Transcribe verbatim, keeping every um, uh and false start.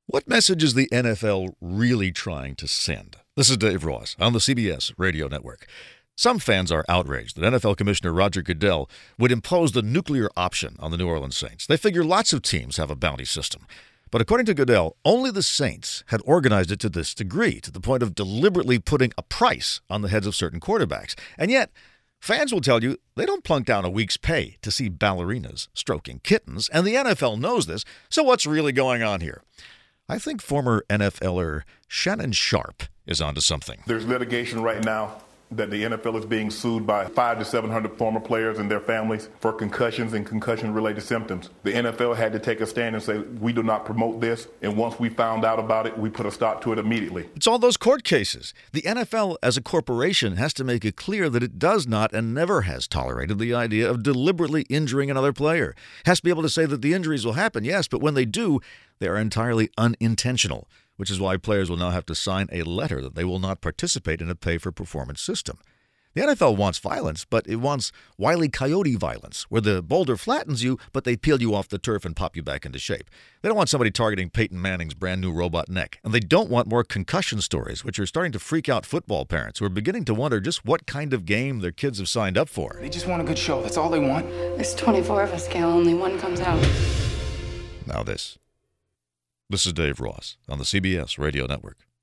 What message is the N F L really trying to send? This is Dave Ross on the C B S Radio Network. Some fans are outraged that N F L Commissioner Roger Goodell would impose the nuclear option on the New Orleans Saints. They figure lots of teams have a bounty system. But according to Goodell, only the Saints had organized it to this degree, to the point of deliberately putting a price on the heads of certain quarterbacks. And yet, fans will tell you they don't plunk down a week's pay to see ballerinas stroking kittens, and the N F L knows this, so what's really going on here? I think former N F L er Shannon Sharpe is onto something. There's litigation right now that the N F L is being sued by five to seven hundred former players and their families for concussions and concussion-related symptoms. The N F L had to take a stand and say, we do not promote this, and once we found out about it, we put a stop to it immediately. It's all those court cases. The N F L, as a corporation, has to make it clear that it does not and never has tolerated the idea of deliberately injuring another player. It has to be able to say that the injuries will happen, yes, but when they do, they are entirely unintentional, which is why players will now have to sign a letter that they will not participate in a pay-for-performance system. The N F L wants violence, but it wants Wile E. Coyote violence, where the boulder flattens you, but they peel you off the turf and pop you back into shape. They don't want somebody targeting Peyton Manning's brand-new robot neck. And they don't want more concussion stories, which are starting to freak out football parents who are beginning to wonder just what kind of game their kids have signed up for. They just want a good show. That's all they want. There's twenty-four of us, Gail. Only one comes out. Now this. This is Dave Ross on the C B S Radio Network.